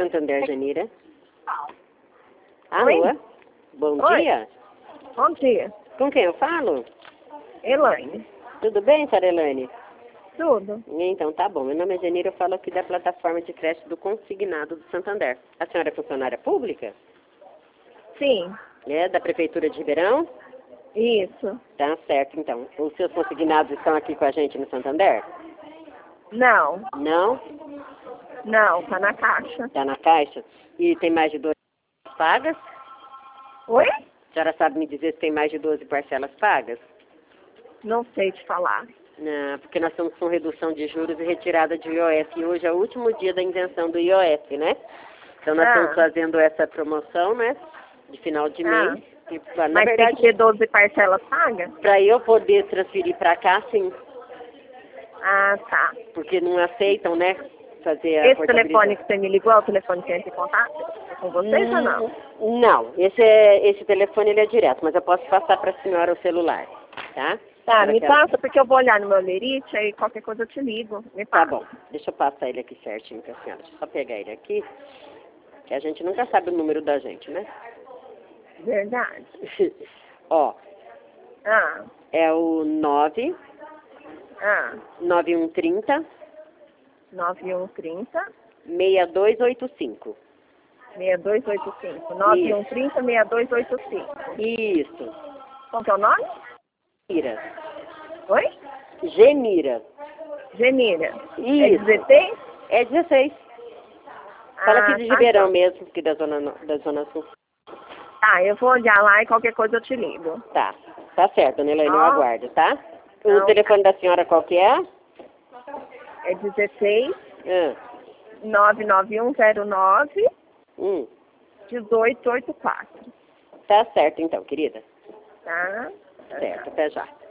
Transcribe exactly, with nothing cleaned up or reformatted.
Santander, Janira. Oi? Alô? Bom Oi. dia. Bom dia. Com quem eu falo? Elaine. Tudo bem, senhora Elaine? Tudo? Então, tá bom. Meu nome é Janira, eu falo aqui da plataforma de crédito do Consignado do Santander. A senhora é funcionária pública? Sim. É, da Prefeitura de Ribeirão? Isso. Tá certo, então. Os seus consignados estão aqui com a gente no Santander? Não. Não? Não, tá na caixa. Tá na caixa? E tem mais de doze pagas? Oi? A senhora sabe me dizer se tem mais de doze parcelas pagas? Não sei te falar. Não, porque nós estamos com redução de juros e retirada de I O F. E hoje é o último dia da isenção do I O F, né? Então nós Ah. estamos fazendo essa promoção, né? De final de Ah. mês. E, na Mas verdade, tem que ter doze parcelas pagas? para eu poder transferir para cá, sim. Ah, tá. Porque não aceitam, né? Fazer a Esse portabilidade. telefone que você me ligou é o telefone que entra em contato? É com vocês ou não? Hum, Não, esse, é, esse telefone ele é direto, mas eu posso passar para a senhora o celular, tá? Tá, Para me que ela- passa porque eu vou olhar no meu lerite, aí qualquer coisa eu te ligo. Me Tá passa. bom, deixa eu passar ele aqui certinho para a senhora. Deixa eu só pegar ele aqui, que a gente nunca sabe o número da gente, né? Verdade. Ó, Ah, é o nove ah. nove um trinta nove um trinta, seis dois oito cinco. seis dois oito cinco. nove um trinta, seis dois oito cinco. Isso. Qual que é o nome? Mira. Oi? Gemira. Genira. É Isso. dezesseis? É dezesseis. Fala aqui Ah, de tá, Ribeirão então. mesmo, porque da zona, no- da zona sul. Tá, eu vou olhar lá e qualquer coisa eu te ligo. Tá. Tá certo, dona Elaine, eu Ó. aguardo, tá? O Não. telefone da senhora qual que é? É dezesseis, Ah, nove nove um zero nove, hum. dezoito oitenta e quatro. Tá certo então, querida. Tá? Certo, até já.